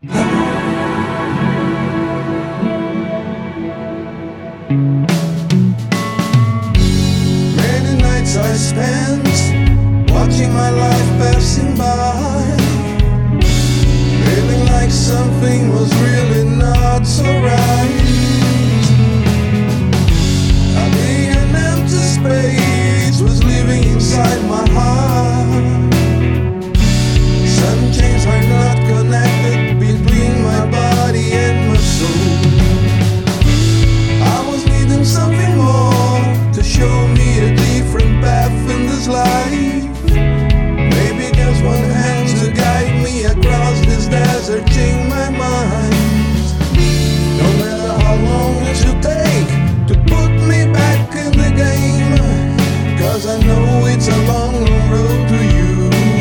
Many nights I spent watching my life passing by, feeling like something was really not so right. An empty space was living inside my heart. Some chains are not connected between my body and my soul. I was needing something more to show me a different path in this life. Maybe there's one hand to guide me across this desert, change my mind. No matter how long it should take to put me back in the game, 'cause I know it's a long, long road to you.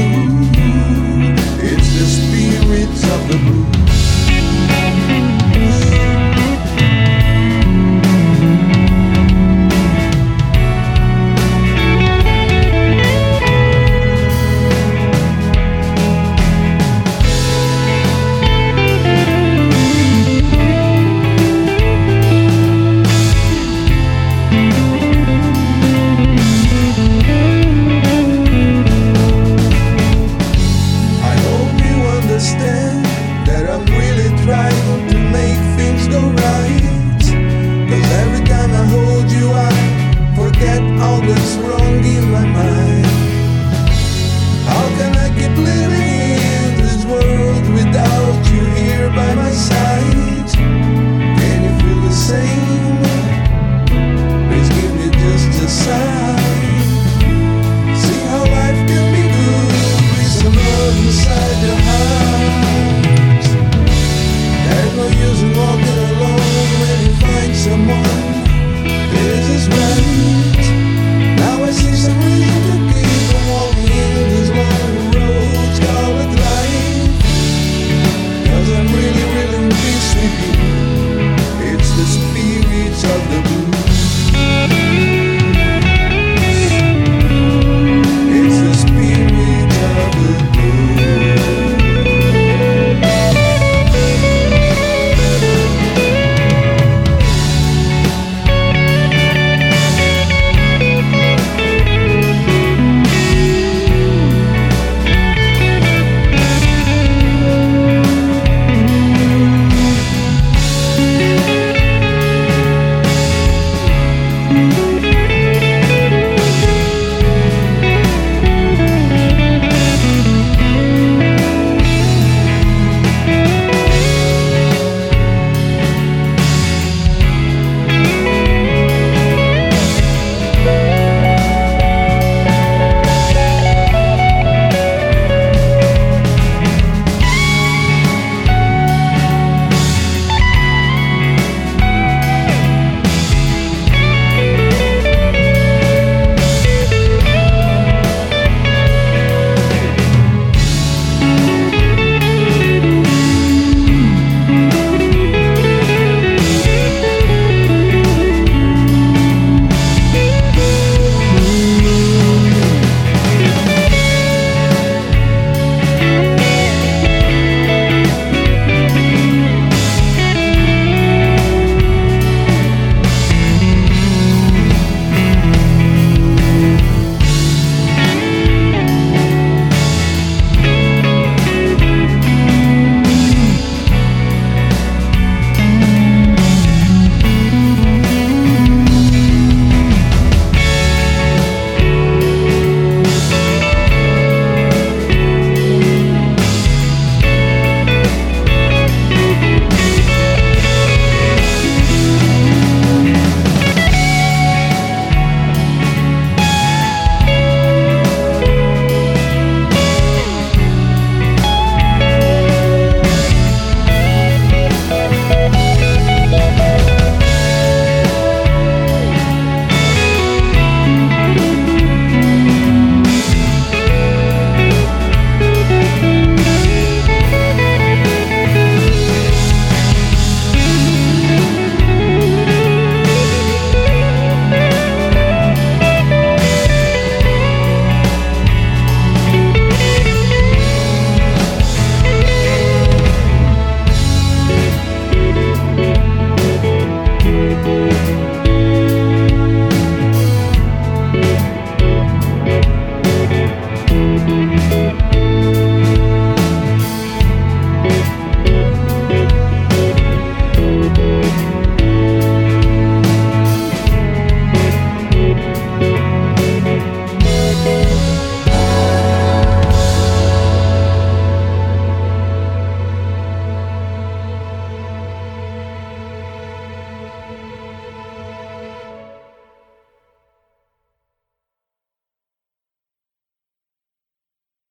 It's the spirits of the blues. That I'm really trying to make things go right. 'Cause every time I hold you I forget all that's wrong in my mind. How can I keep living